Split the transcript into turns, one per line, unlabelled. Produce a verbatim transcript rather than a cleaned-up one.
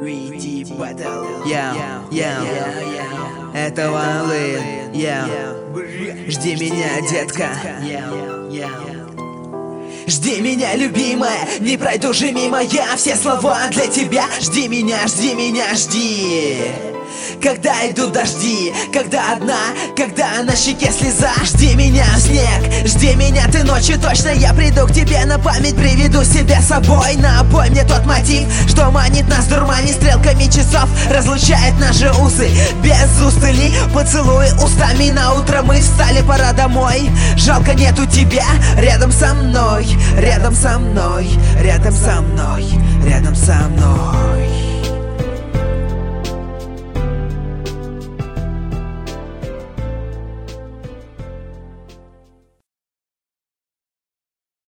Ready Battle. Я, я, это One Lin. Я, жди меня, детка. Жди меня, любимая, не пройду же мимо я. Все слова для тебя. Жди меня, жди меня, жди. Когда идут дожди, когда одна, когда на щеке слеза. Жди меня, снег, жди меня ты ночью. Точно я приду к тебе на память, приведу себя с собой. Напой мне тот мотив, что манит нас дурмани. Стрелками часов разлучает наши узы. Без устали поцелуи устами. На утро мы встали, пора домой. Жалко нету тебя рядом со мной, рядом со мной, рядом со мной, рядом со мной.